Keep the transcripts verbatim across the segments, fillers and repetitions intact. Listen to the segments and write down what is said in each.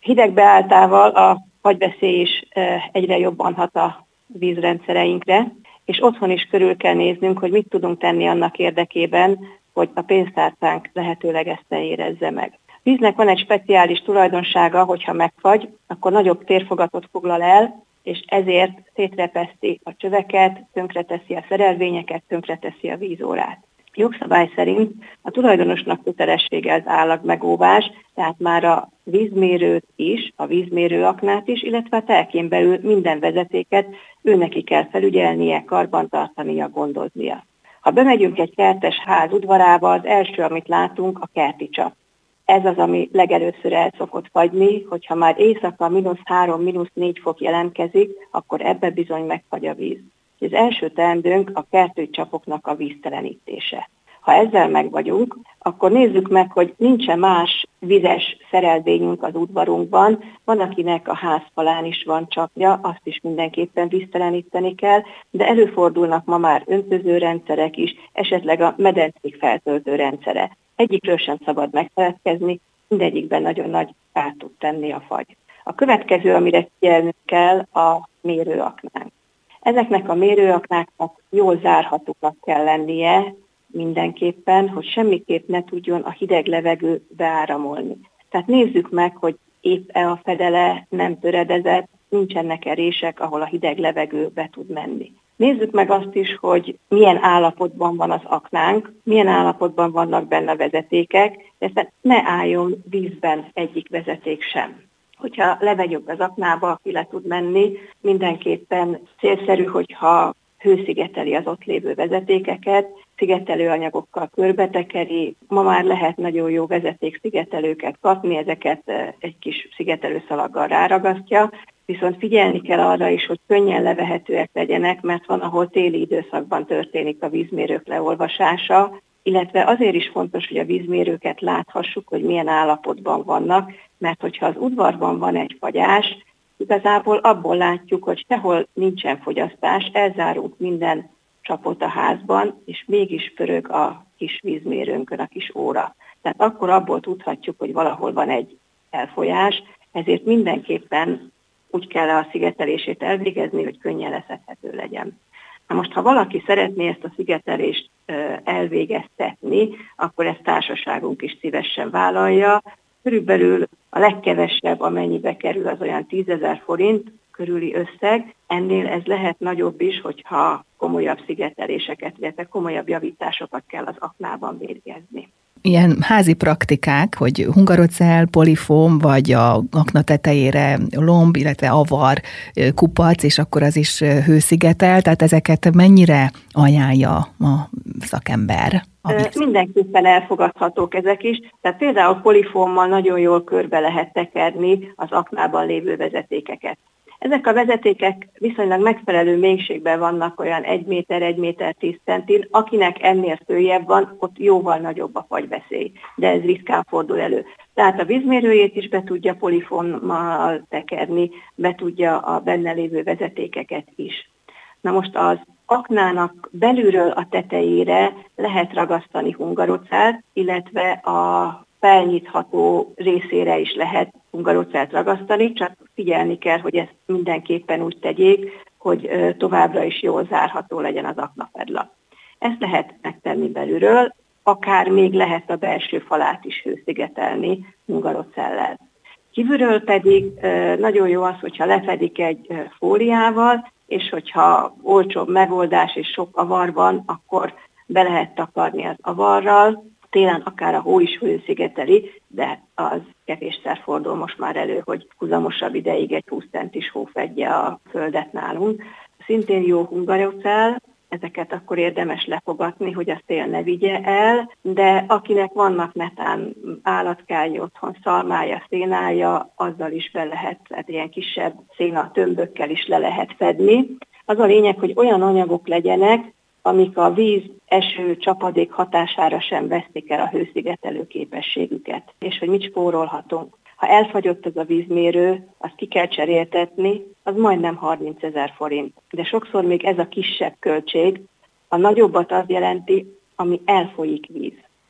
hideg beálltával a fagyveszély is egyre jobban hat a vízrendszereinkre, és otthon is körül kell néznünk, hogy mit tudunk tenni annak érdekében, hogy a pénztárcánk lehetőleg ezt ne érezze meg. A víznek van egy speciális tulajdonsága, hogyha megfagy, akkor nagyobb térfogatot foglal el, és ezért szétrepeszti a csöveket, tönkreteszi a szerelvényeket, tönkreteszi a vízórát. Jogszabály szerint a tulajdonosnak kötelessége az állagmegóvás, tehát már a vízmérőt is, a vízmérőaknát is, illetve a telkén belül minden vezetéket őneki kell felügyelnie, karbantartania, gondoznia. Ha bemegyünk egy kertes ház udvarába, az első, amit látunk, a kerti csap. Ez az, ami legelőször el szokott fagyni, hogyha már éjszaka mínusz három, mínusz négy fok jelentkezik, akkor ebbe bizony megfagy a víz. Az első teendőnk a kertőcsapoknak a víztelenítése. Ha ezzel meg vagyunk, akkor nézzük meg, hogy nincsen más vizes szerelvényünk az udvarunkban. Van, akinek a házfalán is van csapja, azt is mindenképpen vízteleníteni kell, de előfordulnak ma már öntözőrendszerek is, esetleg a medencék feltöltő rendszere. Egyikről sem szabad megfeledkezni, mindegyikben nagyon nagy kárt tud tenni a fagy. A következő, amire figyelnünk kell, a mérőaknánk. Ezeknek a mérőaknáknak jól zárhatónak kell lennie mindenképpen, hogy semmiképp ne tudjon a hideg levegő beáramolni. Tehát nézzük meg, hogy épp-e a fedele nem töredezett, nincsenek-e rések, ahol a hideg levegő be tud menni. Nézzük meg azt is, hogy milyen állapotban van az aknánk, milyen állapotban vannak benne a vezetékek, de ne álljon vízben egyik vezeték sem. Hogyha levegyük az aknába, ki le tud menni, mindenképpen célszerű, hogyha hőszigeteli az ott lévő vezetékeket, szigetelő anyagokkal körbetekeri. Ma már lehet nagyon jó vezetékszigetelőket kapni, ezeket egy kis szigetelőszalaggal ráragasztja, viszont figyelni kell arra is, hogy könnyen levehetőek legyenek, mert van, ahol téli időszakban történik a vízmérők leolvasása, illetve azért is fontos, hogy a vízmérőket láthassuk, hogy milyen állapotban vannak, mert hogyha az udvarban van egy fagyás, igazából abból látjuk, hogy sehol nincsen fogyasztás, elzárunk minden csapot a házban, és mégis pörög a kis vízmérőnkön a kis óra. Tehát akkor abból tudhatjuk, hogy valahol van egy elfolyás, ezért mindenképpen úgy kell a szigetelését elvégezni, hogy könnyen leszedhető legyen. Na most, ha valaki szeretné ezt a szigetelést elvégeztetni, akkor ezt társaságunk is szívesen vállalja. Körülbelül a legkevesebb, amennyibe kerül, az olyan tízezer forint körüli összeg. Ennél ez lehet nagyobb is, hogyha komolyabb szigeteléseket, illetve komolyabb javításokat kell az aknában végezni. Ilyen házi praktikák, hogy hungarocell, polifóm, vagy a akna tetejére lomb, illetve avar, kupac, és akkor az is hőszigetel, tehát ezeket mennyire ajánlja a szakember? Mindenképpen elfogadhatók ezek is. Tehát például polifómmal nagyon jól körbe lehet tekerni az aknában lévő vezetékeket. Ezek a vezetékek viszonylag megfelelő mélységben vannak, olyan egy méter, egy méter tíz centin. Akinek ennél följebb van, ott jóval nagyobb a fagyveszély, de ez ritkán fordul elő. Tehát a vízmérőjét is be tudja polifómmal tekerni, be tudja a benne lévő vezetékeket is. Na most az aknának belülről a tetejére lehet ragasztani hungarocelt, illetve a felnyitható részére is lehet hungarocelt ragasztani, csak figyelni kell, hogy ezt mindenképpen úgy tegyék, hogy továbbra is jól zárható legyen az aknafedla. Ezt lehet megtenni belülről, akár még lehet a belső falát is hőszigetelni hungarocellel. Kívülről pedig nagyon jó az, hogyha lefedik egy fóliával, és hogyha olcsóbb megoldás és sok avar van, akkor be lehet takarni az avarral. Télen akár a hó is hőszigeteli, de az kevésszer fordul most már elő, hogy húzamosabb ideig egy húsz centis hó fedje a földet nálunk. Szintén jó hungarocell, ezeket akkor érdemes lefogatni, hogy a szél ne vigye el, de akinek vannak netán állatkái otthon, szalmája, szénája, azzal is be lehet, tehát ilyen kisebb széna tömbökkel is le lehet fedni. Az a lényeg, hogy olyan anyagok legyenek, amik a víz, eső, csapadék hatására sem vesztik el a hőszigetelő képességüket, és hogy mit spórolhatunk. Ha elfagyott az a vízmérő, azt ki kell cseréltetni, az majdnem harmincezer forint. De sokszor még ez a kisebb költség, a nagyobbat az jelenti, ami elfolyik víz.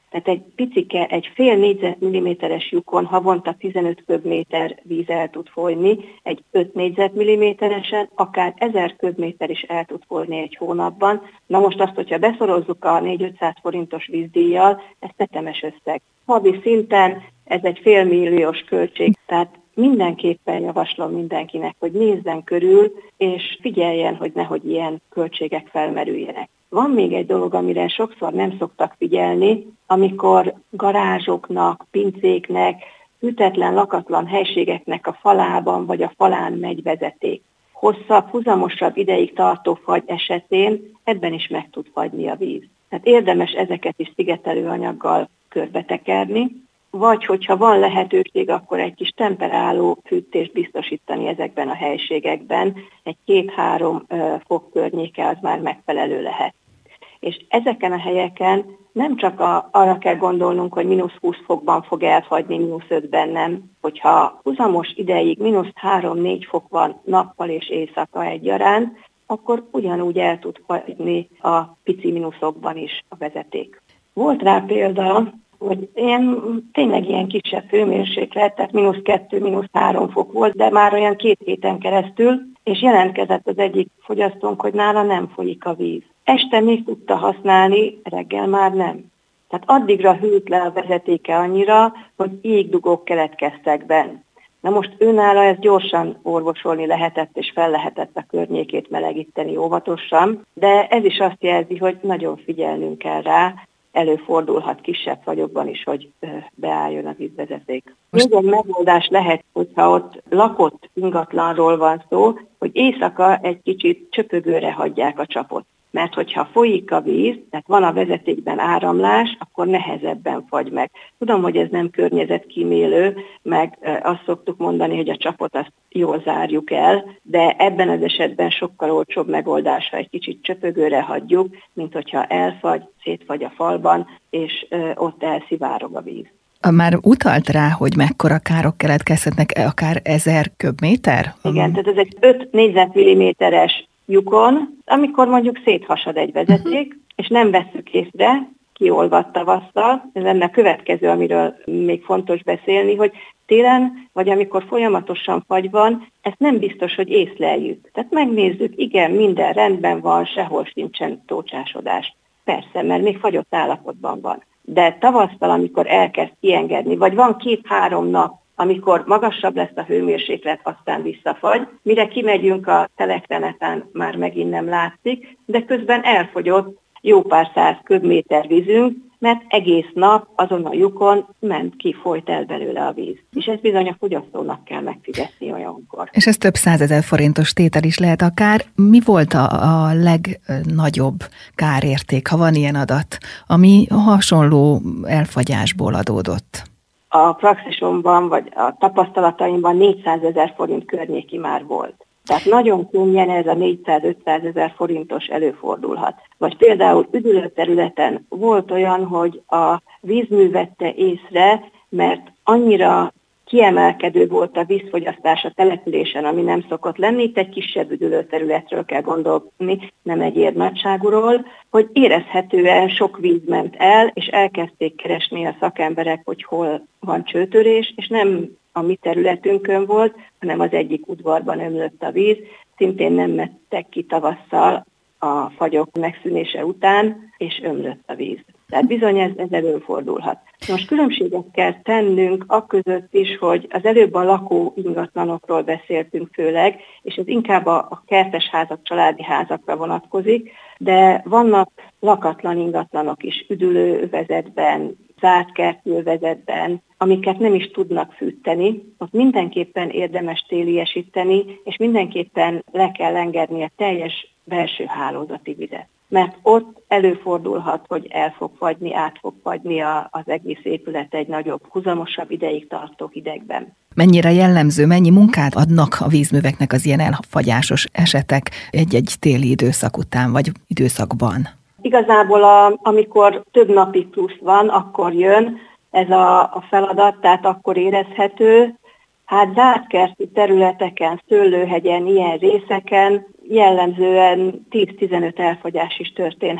Tehát egy picike, egy fél négyzetmilliméteres lyukon havonta tizenöt köbméter víz el tud folyni, egy öt négyzetmilliméteresen akár ezer köbméter is el tud folyni egy hónapban. Na most azt, hogyha beszorozzuk a négy-ötszáz forintos vízdíjjal, ez tetemes összeg. Havi szinten ez egy félmilliós költség, tehát mindenképpen javaslom mindenkinek, hogy nézzen körül, és figyeljen, hogy nehogy ilyen költségek felmerüljenek. Van még egy dolog, amire sokszor nem szoktak figyelni, amikor garázsoknak, pincéknek, hűtetlen, lakatlan helységeknek a falában vagy a falán megy vezeték. Hosszabb, huzamosabb ideig tartó fagy esetén ebben is meg tud fagyni a víz. Tehát érdemes ezeket is szigetelő anyaggal körbetekerni, vagy hogyha van lehetőség, akkor egy kis temperáló fűtést biztosítani ezekben a helységekben, egy két-három fok környéke az már megfelelő lehet. És ezeken a helyeken nem csak a, arra kell gondolnunk, hogy mínusz húsz fokban fog elfagyni, mínusz ötben nem. Hogyha huzamos ideig mínusz három-négy fok van nappal és éjszaka egyaránt, akkor ugyanúgy el tud fagyni a pici mínuszokban is a vezeték. Volt rá példa, hogy ilyen, tényleg ilyen kisebb hőmérséklet, tehát mínusz kettő, mínusz három fok volt, de már olyan két héten keresztül, és jelentkezett az egyik fogyasztónk, hogy nála nem folyik a víz. Este még tudta használni, reggel már nem. Tehát addigra hűlt le a vezetéke annyira, hogy égdugók keletkeztek benn. Na most őnála ezt gyorsan orvosolni lehetett, és fel lehetett a környékét melegíteni óvatosan, de ez is azt jelzi, hogy nagyon figyelnünk kell rá, előfordulhat kisebb fagyokban is, hogy beálljon a vízvezeték. Még egy megoldás lehet, hogyha ott lakott ingatlanról van szó, hogy éjszaka egy kicsit csöpögőre hagyják a csapot. Mert hogyha folyik a víz, tehát van a vezetékben áramlás, akkor nehezebben fagy meg. Tudom, hogy ez nem környezetkímélő, meg azt szoktuk mondani, hogy a csapot azt jól zárjuk el, de ebben az esetben sokkal olcsóbb megoldás, ha egy kicsit csöpögőre hagyjuk, mint hogyha elfagy, szétfagy a falban, és ott elszivárog a víz. Már utalt rá, hogy mekkora károk keletkezhetnek, akár ezer köbméter? Igen, tehát ez egy öt négyzetmilliméteres lyukon, amikor mondjuk széthasad egy vezeték, és nem vesszük észre, kiolvad tavasszal. Ez lenne a következő, amiről még fontos beszélni, hogy télen, vagy amikor folyamatosan fagy van, ezt nem biztos, hogy észleljük. Tehát megnézzük, igen, minden rendben van, sehol sincsen tócsásodás. Persze, mert még fagyott állapotban van. De tavasszal, amikor elkezd kiengedni, vagy van két-három nap, amikor magasabb lesz a hőmérséklet, aztán visszafagy. Mire kimegyünk a telekreneten, már megint nem látszik, de közben elfogyott jó pár száz köbméter vízünk, mert egész nap azon a lyukon ment ki, folyt el belőle a víz. És ezt bizony a fogyasztónak kell megfizetni olyankor. És ez több százezer forintos tétel is lehet akár. Mi volt a, a legnagyobb kárérték, ha van ilyen adat, ami hasonló elfagyásból adódott? A praxisomban, vagy a tapasztalataimban négyszázezer forint környéki már volt. Tehát nagyon könnyen ez a négyszáz-ötszázezer forintos előfordulhat. Vagy például üdülőterületen volt olyan, hogy a vízmű vette észre, mert annyira kiemelkedő volt a vízfogyasztás a településen, ami nem szokott lenni, itt egy kisebb üdülőterületről kell gondolni, nem egy érnagyságúról, hogy érezhetően sok víz ment el, és elkezdték keresni a szakemberek, hogy hol van csőtörés, és nem a mi területünkön volt, hanem az egyik udvarban ömlött a víz, szintén nem mentek ki tavasszal a fagyok megszűnése után, és ömlött a víz. Tehát bizony ez, ez előfordulhat. Most különbséget kell tennünk akközött is, hogy az előbb a lakó ingatlanokról beszéltünk főleg, és ez inkább a, a kertes házak, családi házakra vonatkozik, de vannak lakatlan ingatlanok is üdülőövezetben, zárt kertőövezetben, amiket nem is tudnak fűteni, ott mindenképpen érdemes téliesíteni, és mindenképpen le kell engedni a teljes belső hálózati vizet. Mert ott előfordulhat, hogy el fog fagyni, át fog fagyni a, az egész épület egy nagyobb, huzamosabb ideig tartó hidegben. Mennyire jellemző, mennyi munkát adnak a vízműveknek az ilyen elfagyásos esetek egy-egy téli időszak után, vagy időszakban? Igazából a, amikor több napig plusz van, akkor jön ez a, a feladat, tehát akkor érezhető. Hát zártkerti területeken, szőlőhegyen, ilyen részeken jellemzően tíz-tizenöt elfagyás is történhet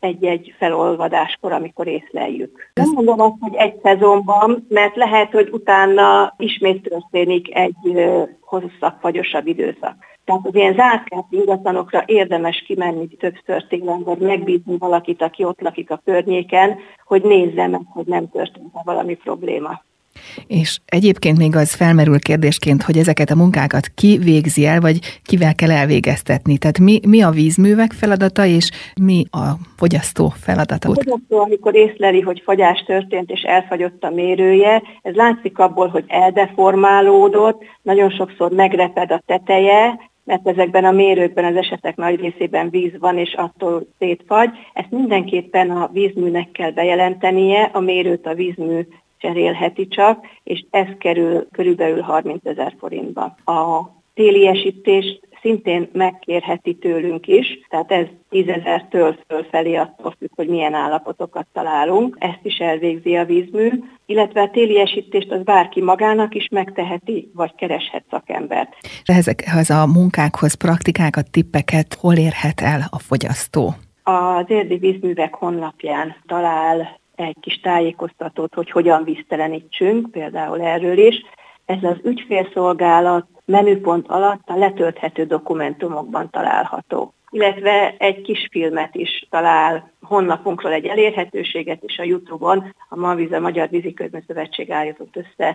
egy-egy felolvadáskor, amikor észleljük. Nem mondom azt, hogy egy szezonban, mert lehet, hogy utána ismét történik egy hosszabb, fagyosabb időszak. Tehát az ilyen zárkált ingatlanokra érdemes kimenni többször télen, vagy megbízni valakit, aki ott lakik a környéken, hogy nézze meg, hogy nem történt valami probléma. És egyébként még az felmerül kérdésként, hogy ezeket a munkákat ki végzi el, vagy kivel kell elvégeztetni? Tehát mi, mi a vízművek feladata, és mi a fogyasztó feladata? A fogyasztó, amikor észleli, hogy fagyás történt, és elfagyott a mérője, ez látszik abból, hogy eldeformálódott, nagyon sokszor megreped a teteje, mert ezekben a mérőkben az esetek nagy részében víz van, és attól szétfagy. Ezt mindenképpen a vízműnek kell bejelentenie, a mérőt a vízmű cserélheti csak, és ez kerül körülbelül harmincezer forintba. A téliesítést szintén megkérheti tőlünk is, tehát ez tízezertől fölfelé attól függ, hogy milyen állapotokat találunk. Ezt is elvégzi a vízmű, illetve a téliesítést az bárki magának is megteheti, vagy kereshet szakembert. Ezekhez a munkákhoz praktikákat, tippeket hol érhet el a fogyasztó? Az Érdi Vízművek honlapján talál egy kis tájékoztatót, hogy hogyan víztelenítsünk, például erről is. Ez az ügyfélszolgálat menüpont alatt a letölthető dokumentumokban található. Illetve egy kis filmet is talál honlapunkról, egy elérhetőséget, és a YouTube-on a Manvíz, a Magyar Víziközmű Szövetség állított össze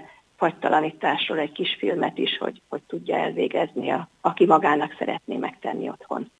fagytalanításról egy kis filmet is, hogy, hogy tudja elvégezni, a, aki magának szeretné megtenni otthon.